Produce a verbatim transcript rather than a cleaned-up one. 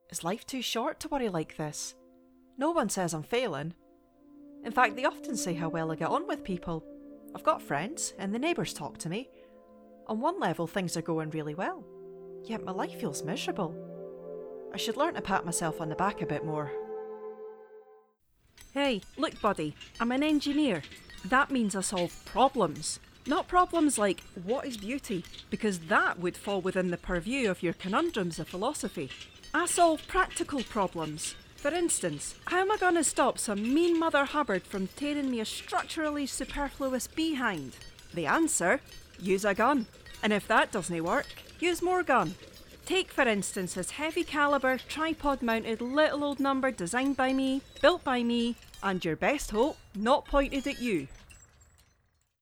Is life too short to worry like this? No one says I'm failing. In fact, they often say how well I get on with people. I've got friends, and the neighbours talk to me. On one level, things are going really well. Yet my life feels miserable. I should learn to pat myself on the back a bit more. Hey, look buddy, I'm an engineer. That means I solve problems. Not problems like, what is beauty? Because that would fall within the purview of your conundrums of philosophy. I solve practical problems. For instance, how am I going to stop some mean Mother Hubbard from tearing me a structurally superfluous behind? The answer? Use a gun. And if that doesn't work, use more gun. Take for instance this heavy caliber, tripod mounted little old number designed by me, built by me, and your best hope not pointed at you.